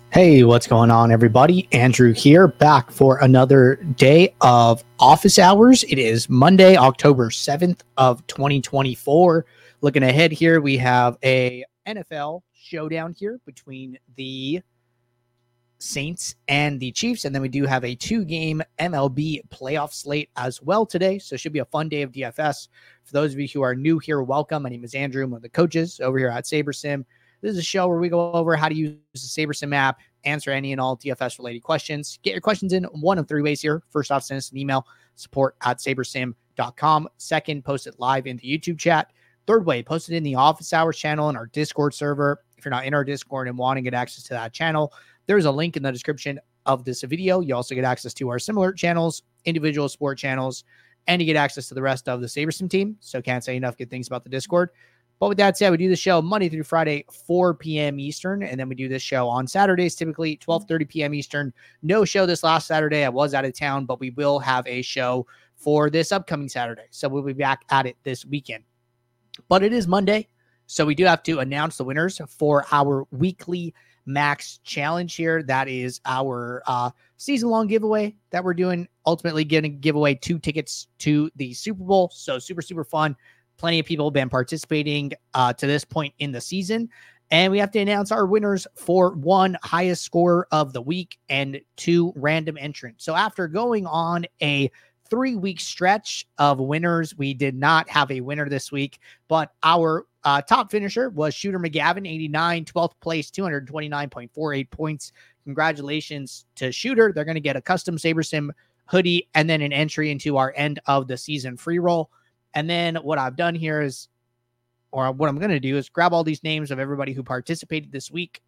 Hey, what's going on, everybody? Andrew here, back for another day of office hours. It is Monday, October 7th of 2024. Looking ahead here, we have a NFL showdown here between the Saints and the Chiefs, and then we do have a two-game MLB playoff slate as well today. So it should be a fun day of DFS. For those of you who are new here, welcome. My name is Andrew. I'm one of the coaches over here at SaberSim. This is a show where we go over how to use the SaberSim app, answer any and all DFS-related questions. Get your questions in one of three ways here. First off, send us an email, support@sabersim.com. Second, post it live in the YouTube chat. Third way, post it in the office hours channel in our Discord server. If you're not in our Discord and want to get access to that channel, there's a link in the description of this video. You also get access to our similar channels, individual sport channels, and you get access to the rest of the SaberSim team. So can't say enough good things about the Discord. But with that said, we do the show Monday through Friday, 4 p.m. Eastern, and then we do this show on Saturdays, typically 12:30 p.m. Eastern. No show this last Saturday. I was out of town, but we will have a show for this upcoming Saturday. So we'll be back at it this weekend. But it is Monday, so we do have to announce the winners for our weekly Max Challenge here. That is our season-long giveaway that we're doing. Ultimately, going to give away 2 tickets to the Super Bowl. So super, super fun. Plenty of people have been participating to this point in the season. And we have to announce our winners for 1 highest score of the week and 2 random entrants. So after going on a 3-week stretch of winners, we did not have a winner this week, but our top finisher was Shooter McGavin, 89, 12th place, 229.48 points. Congratulations to Shooter. They're going to get a custom SaberSim hoodie and then an entry into our end of the season free roll. And then what I've done here is, or what I'm going to do is grab all these names of everybody who participated this week.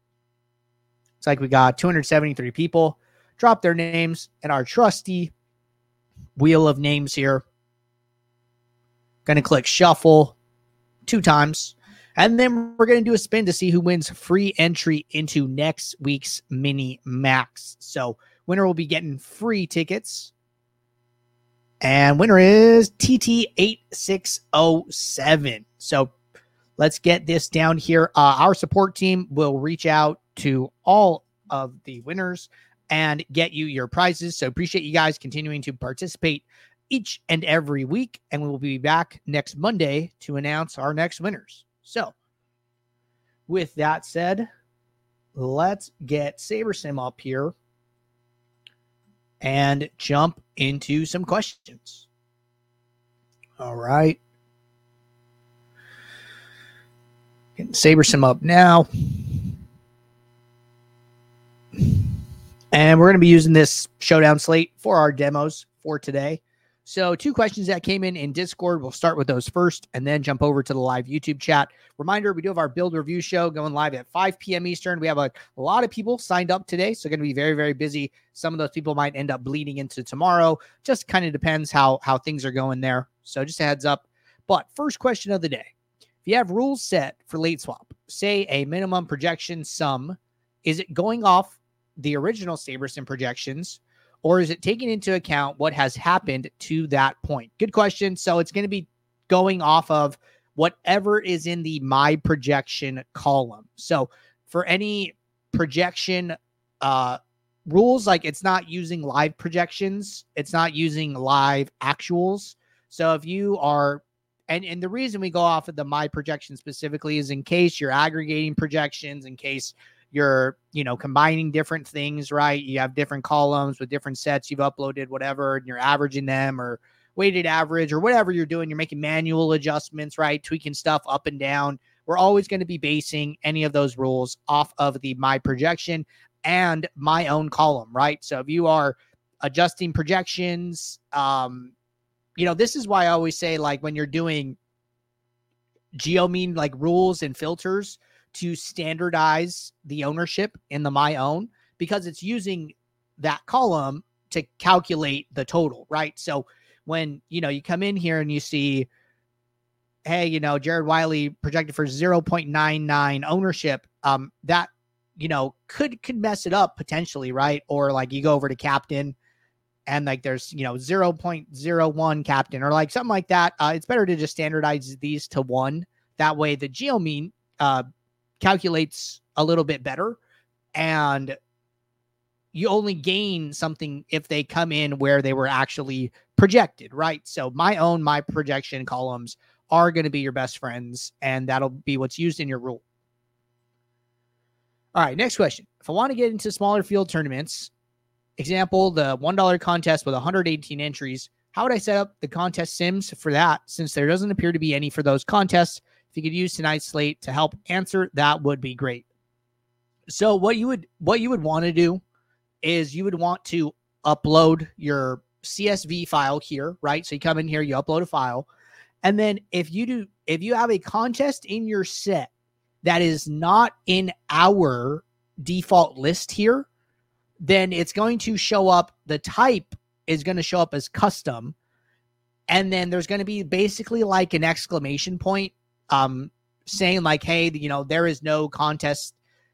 It's like we got 273 people, drop their names in our trusty wheel of names here. Going to click shuffle 2 times. And then we're going to do a spin to see who wins free entry into next week's mini max. So winner will be getting free tickets. And winner is TT8607. So let's get this down here. Our support team will reach out to all of the winners and get you your prizes. So appreciate you guys continuing to participate each and every week. And we will be back next Monday to announce our next winners. So with that said, let's get SaberSim up here and jump into some questions. All right. Getting SaberSim up now. And we're going to be using this showdown slate for our demos for today. So 2 questions that came in Discord. We'll start with those first and then jump over to the live YouTube chat. Reminder, we do have our build review show going live at 5 p.m. Eastern. We have a lot of people signed up today, so going to be very, very busy. Some of those people might end up bleeding into tomorrow. Just kind of depends how things are going there. So just a heads up. But first question of the day. If you have rules set for late swap, say a minimum projection sum, is it going off the original SaberSim projections, or is it taking into account what has happened to that point? Good question. So it's going to be going off of whatever is in the my projection column. So for any projection rules, like it's not using live projections, it's not using live actuals. So if you are, and the reason we go off of the my projection specifically is in case you're aggregating projections, in case you're, combining different things, right? You have different columns with different sets you've uploaded, whatever, and you're averaging them or weighted average or whatever you're doing. You're making manual adjustments, right? Tweaking stuff up and down. We're always going to be basing any of those rules off of the my projection and my own column, right? So if you are adjusting projections, this is why I always say, like, when you're doing GeoMean, like rules and filters, to standardize the ownership in the my own, because it's using that column to calculate the total, right? So when, you come in here and you see, hey, Jared Wiley projected for 0.99 ownership, that, could mess it up potentially, right? Or like you go over to captain and like there's, 0.01 captain or like something like that. It's better to just standardize these to 1. That way the GeoMean calculates a little bit better and you only gain something if they come in where they were actually projected, right? So my projection columns are going to be your best friends, and that'll be what's used in your rule. All right, next question. If I want to get into smaller field tournaments, example, the $1 contest with 118 entries, how would I set up the contest sims for that, since there doesn't appear to be any for those contests? If you could use tonight's slate to help answer, that would be great. So what you would want to do is you would want to upload your CSV file here, right? So you come in here, you upload a file. And then if you have a contest in your set that is not in our default list here, then it's going to show up, the type is going to show up as custom. And then there's going to be basically like an exclamation point saying like, hey, there is no contest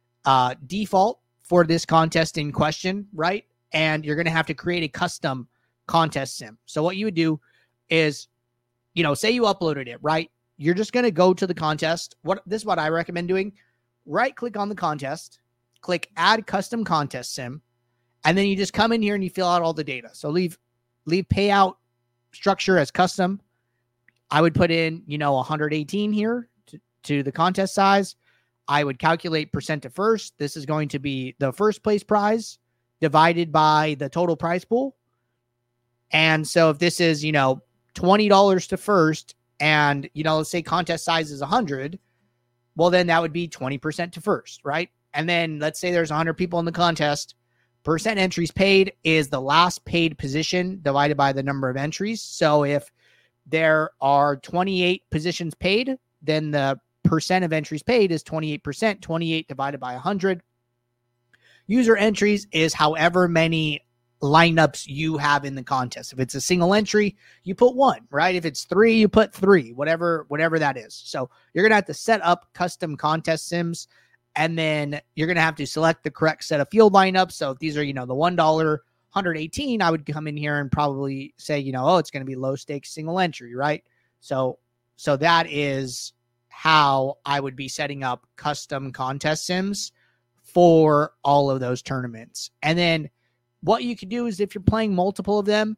default for this contest in question, right? And you're going to have to create a custom contest sim. So what you would do is, say you uploaded it, right? You're just going to go to the contest. This is what I recommend doing. Right click on the contest, click add custom contest sim, and then you just come in here and you fill out all the data. So leave payout structure as custom. I would put in, 118 here to the contest size. I would calculate percent to first. This is going to be the first place prize divided by the total prize pool. And so if this is, $20 to first, and, let's say contest size is 100, well, then that would be 20% to first, right? And then let's say there's 100 people in the contest. Percent entries paid is the last paid position divided by the number of entries. So if there are 28 positions paid, then the percent of entries paid is 28%, 28 divided by 100. User entries is however many lineups you have in the contest. If it's a single entry, you put 1, right? If it's 3, you put 3, whatever that is. So you're going to have to set up custom contest sims, and then you're going to have to select the correct set of field lineups. So if these are, the $1, 118, I would come in here and probably say, it's going to be low stakes single entry, right? So that is how I would be setting up custom contest sims for all of those tournaments. And then what you can do is, if you're playing multiple of them,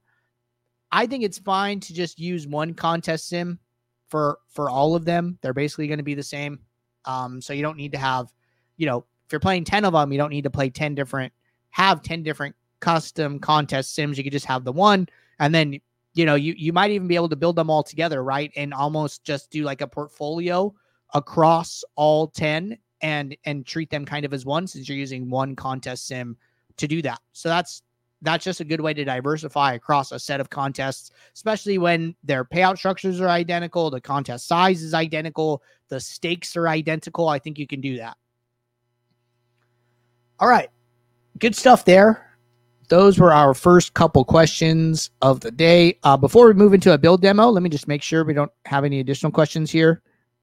I think it's fine to just use one contest sim for all of them. They're basically going to be the same. So you don't need to have, if you're playing 10 of them, you don't need to play 10 different custom contest sims. You could just have the one, and then, you might even be able to build them all together, right? And almost just do like a portfolio across all 10 and treat them kind of as one, since you're using one contest sim to do that. So that's just a good way to diversify across a set of contests, especially when their payout structures are identical, the contest size is identical, the stakes are identical. I think you can do that. All right. Good stuff there. Those were our first couple questions of the day. Before we move into a build demo, let me just make sure we don't have any additional questions here.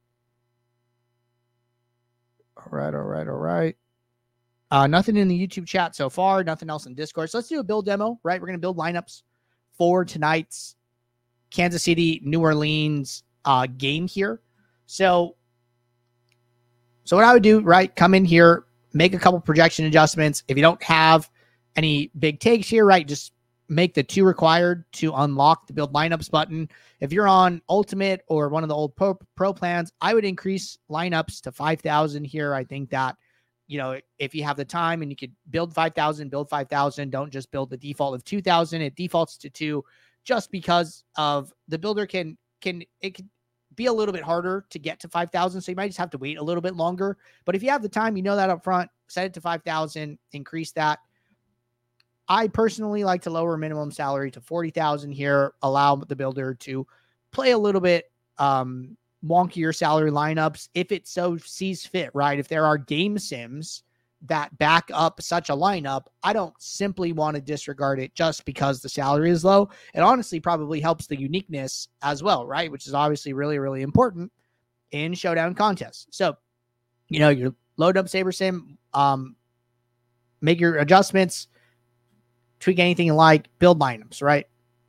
All right. Nothing in the YouTube chat so far. Nothing else in Discord. So let's do a build demo, right? We're going to build lineups for tonight's Kansas City, New Orleans game here. So what I would do, right? Come in here, make a couple projection adjustments. If you don't have any big takes here, right? Just make the 2 required to unlock the build lineups button. If you're on Ultimate or one of the old pro plans, I would increase lineups to 5,000 here. I think that, if you have the time and you could build 5,000, don't just build the default of 2,000. It defaults to 2 just because of the builder can be a little bit harder to get to 5,000. So you might just have to wait a little bit longer. But if you have the time, that up front, set it to 5,000, increase that. I personally like to lower minimum salary to 40,000 here, allow the builder to play a little bit wonkier salary lineups if it so sees fit, right? If there are game sims that back up such a lineup, I don't simply want to disregard it just because the salary is low. It honestly probably helps the uniqueness as well, right? Which is obviously really, really important in showdown contests. So, you load up SaberSim, make your adjustments, tweak anything you like, build lineups, right?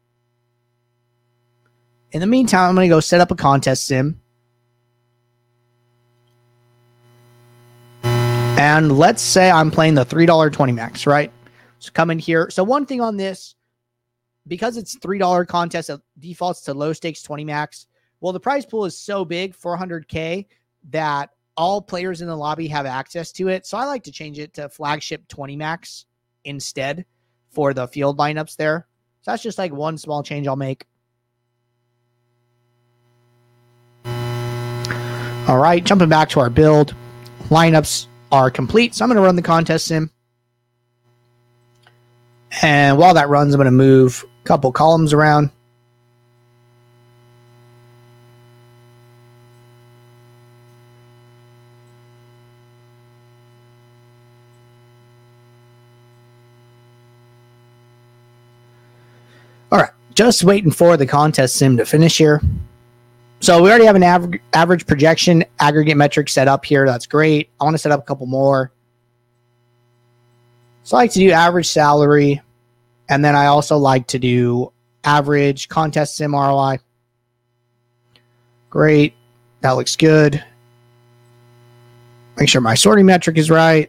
In the meantime, I'm going to go set up a contest sim. And let's say I'm playing the $3 max, right? So come in here. So one thing on this, because it's $3 contest, it defaults to low stakes 20 max. Well, the prize pool is so big, 400K, that all players in the lobby have access to it. So I like to change it to flagship 20 max instead for the field lineups there. So that's just like one small change I'll make. All right, jumping back to our build. Lineups are complete. So I'm going to run the contest sim. And while that runs, I'm going to move a couple columns around. All right, just waiting for the contest sim to finish here. So we already have an average projection aggregate metric set up here. That's great. I want to set up a couple more. So I like to do average salary. And then I also like to do average contest sim ROI. Great. That looks good. Make sure my sorting metric is right.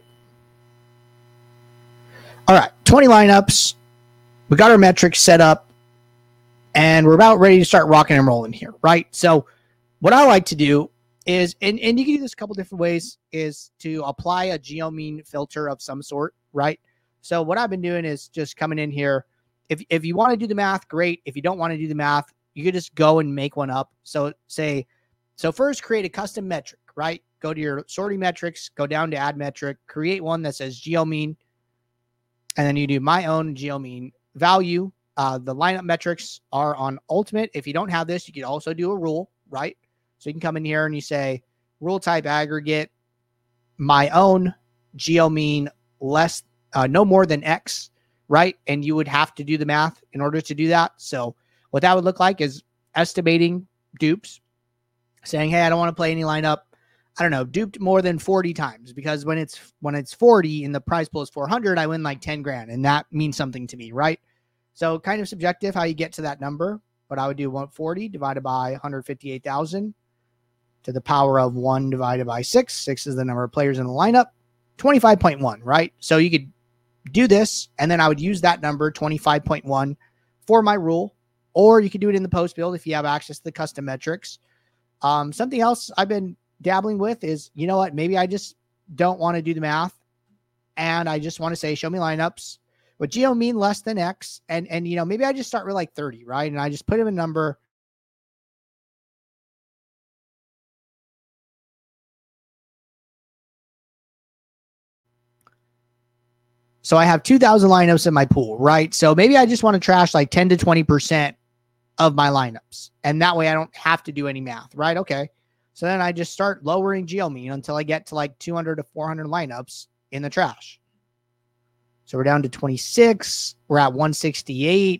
All right, 20 lineups. We got our metrics set up. And we're about ready to start rocking and rolling here, right? So what I like to do is, and you can do this a couple different ways, is to apply a geomean filter of some sort, right? So what I've been doing is just coming in here. If you want to do the math, great. If you don't want to do the math, you could just go and make one up. So first create a custom metric, right? Go to your sorting metrics, go down to add metric, create one that says geomean, and then you do my own geomean value. The lineup metrics are on ultimate. If you don't have this, you could also do a rule, right? So you can come in here and you say rule type aggregate, my own geomean less, no more than X, right? And you would have to do the math in order to do that. So what that would look like is estimating dupes, saying, hey, I don't want to play any lineup. I don't know, duped more than 40 times, because when it's 40 and the prize pool is 400, I win like 10 grand. And that means something to me, right? So kind of subjective how you get to that number, but I would do 140 divided by 158,000 to the power of 1 divided by 6. 6 is the number of players in the lineup. 25.1, right? So you could do this, and then I would use that number, 25.1, for my rule, or you could do it in the post build if you have access to the custom metrics. Something else I've been dabbling with is, you know what, maybe I just don't want to do the math, and I just want to say, show me lineups with geomean less than X, and you know, maybe I just start with like 30, right? And I just put in a number. So I have 2,000 lineups in my pool, right? So maybe I just want to trash like 10 to 20% of my lineups, and that way I don't have to do any math, right? Okay. So then I just start lowering geomean until I get to like 200 to 400 lineups in the trash. So we're down to 26. We're at 168.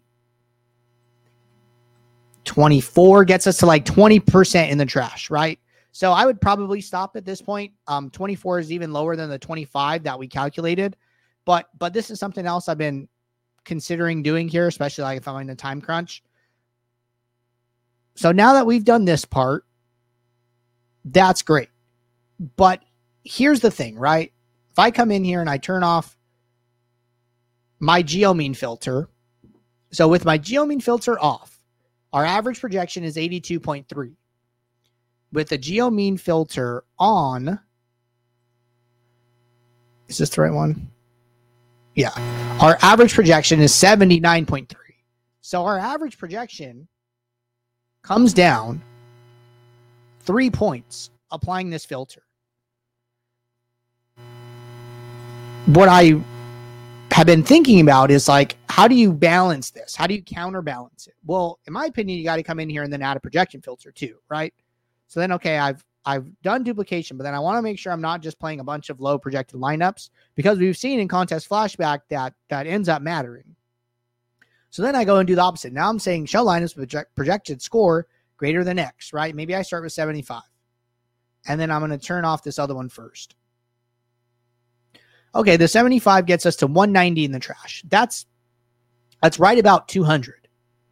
24 gets us to like 20% in the trash, right? So I would probably stop at this point. 24 is even lower than the 25 that we calculated. But this is something else I've been considering doing here, especially like if I'm in a time crunch. So now that we've done this part, that's great. But here's the thing, right? If I come in here and I turn off my geomean filter, so with my geomean filter off, our average projection is 82.3. With the geomean filter on, is this the right one? Yeah. Our average projection is 79.3. So our average projection comes down 3 points applying this filter. What I have been thinking about is like, how do you balance this? How do you counterbalance it? Well, in my opinion, you got to come in here and then add a projection filter too, right? So then, okay, I've done duplication, but then I want to make sure I'm not just playing a bunch of low projected lineups, because we've seen in contest flashback that ends up mattering. So then I go and do the opposite. Now I'm saying show lineups with projected score greater than X, right? Maybe I start with 75. And then I'm going to turn off this other one first. Okay, the 75 gets us to 190 in the trash. That's right about 200.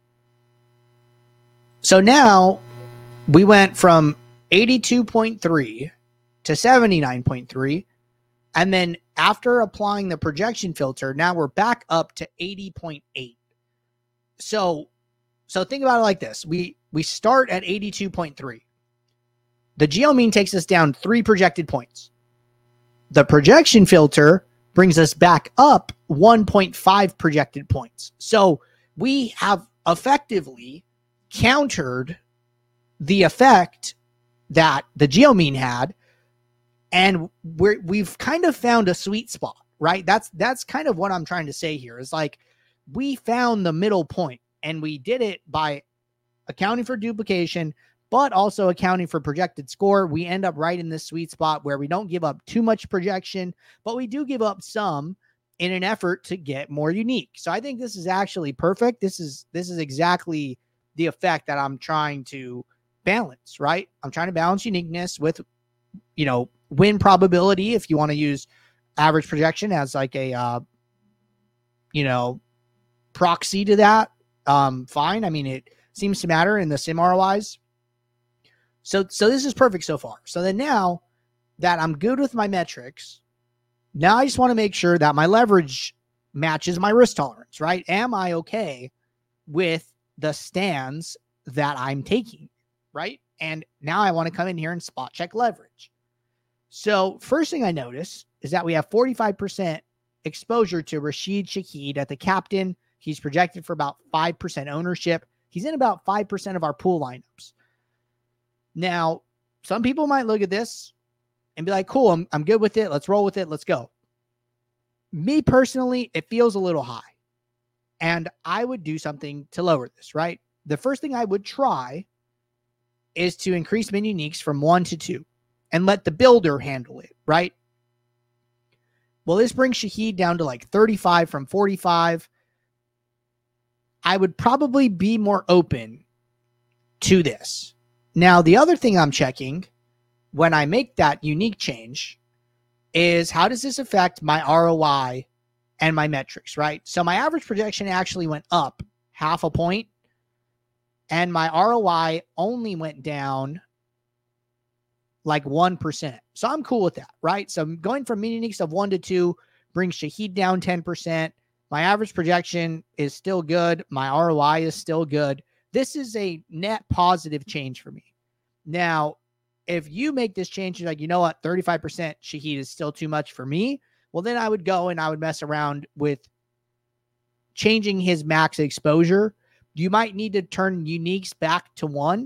So now we went from 82.3 to 79.3. And then after applying the projection filter, now we're back up to 80.8. So think about it like this. We start at 82.3. The geo mean takes us down 3 projected points. The projection filter brings us back up 1.5 projected points. So we have effectively countered the effect that the geo mean had, and we've kind of found a sweet spot, right? That's kind of what I'm trying to say here. Is like we found the middle point, and we did it by accounting for duplication, but also accounting for projected score. We end up right in this sweet spot where we don't give up too much projection, but we do give up some in an effort to get more unique. So I think this is actually perfect. This is exactly the effect that I'm trying to balance, right? I'm trying to balance uniqueness with, win probability. If you want to use average projection as like a, proxy to that, fine. I mean, it seems to matter in the sim ROIs. So this is perfect so far. So then now that I'm good with my metrics, now I just want to make sure that my leverage matches my risk tolerance, right? Am I okay with the stands that I'm taking, right? And now I want to come in here and spot check leverage. So first thing I notice is that we have 45% exposure to Rashid Shaheed at the captain. He's projected for about 5% ownership. He's in about 5% of our pool lineups. Now, some people might look at this and be like, cool, I'm good with it. Let's roll with it. Let's go. Me personally, it feels a little high. And I would do something to lower this, right? The first thing I would try is to increase min uniques from 1 to 2 and let the builder handle it, right? Well, this brings Shaheed down to like 35 from 45. I would probably be more open to this. Now, the other thing I'm checking when I make that unique change is how does this affect my ROI and my metrics, right? So my average projection actually went up 0.5 point, and my ROI only went down like 1%. So I'm cool with that, right? So I'm going from min uniques of 1 to 2 brings Shaheed down 10%. My average projection is still good. My ROI is still good. This is a net positive change for me. Now, if you make this change, you're like, you know what, 35% Shaheed is still too much for me. Well, then I would go and I would mess around with changing his max exposure. You might need to turn uniques back to 1,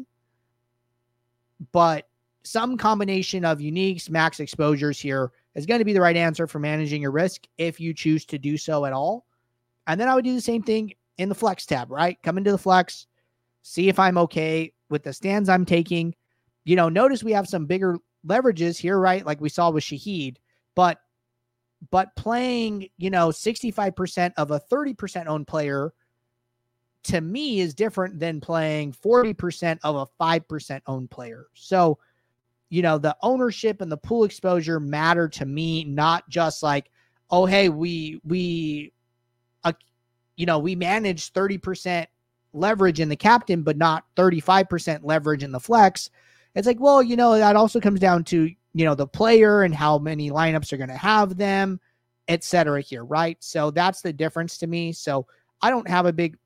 but some combination of uniques, max exposures here is going to be the right answer for managing your risk if you choose to do so at all. And then I would do the same thing in the flex tab, right? Come into the flex, see if I'm okay with the stands I'm taking. Notice we have some bigger leverages here, right? Like we saw with Shaheed, but playing, 65% of a 30% owned player to me is different than playing 40% of a 5% owned player. So, the ownership and the pool exposure matter to me, not just like, oh, hey, we manage 30% leverage in the captain, but not 35% leverage in the flex. It's like, well, that also comes down to, the player and how many lineups are going to have them, et cetera here, right? So that's the difference to me. So I don't have a big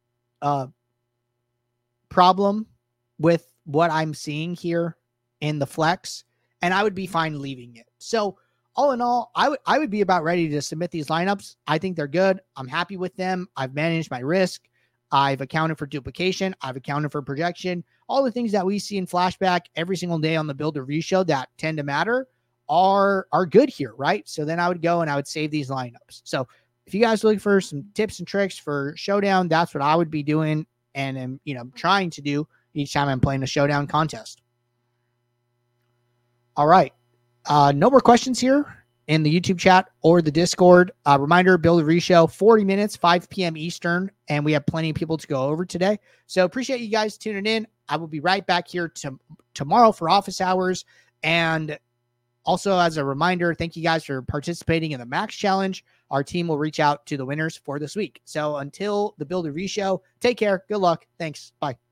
problem with what I'm seeing here in the flex, and I would be fine leaving it. So all in all, I would be about ready to submit these lineups. I think they're good. I'm happy with them. I've managed my risk. I've accounted for duplication. I've accounted for projection. All the things that we see in Flashback every single day on the Build Review Show that tend to matter are good here, right? So then I would go and I would save these lineups. So if you guys are looking for some tips and tricks for Showdown, that's what I would be doing and am, trying to do each time I'm playing a Showdown contest. All right. No more questions here in the YouTube chat or the Discord. Reminder, Build Review Show, 40 minutes, 5 p.m. Eastern, and we have plenty of people to go over today. So appreciate you guys tuning in. I will be right back here tomorrow for office hours. And also, as a reminder, thank you guys for participating in the Max Challenge. Our team will reach out to the winners for this week. So until the Build Review Show, take care. Good luck. Thanks. Bye.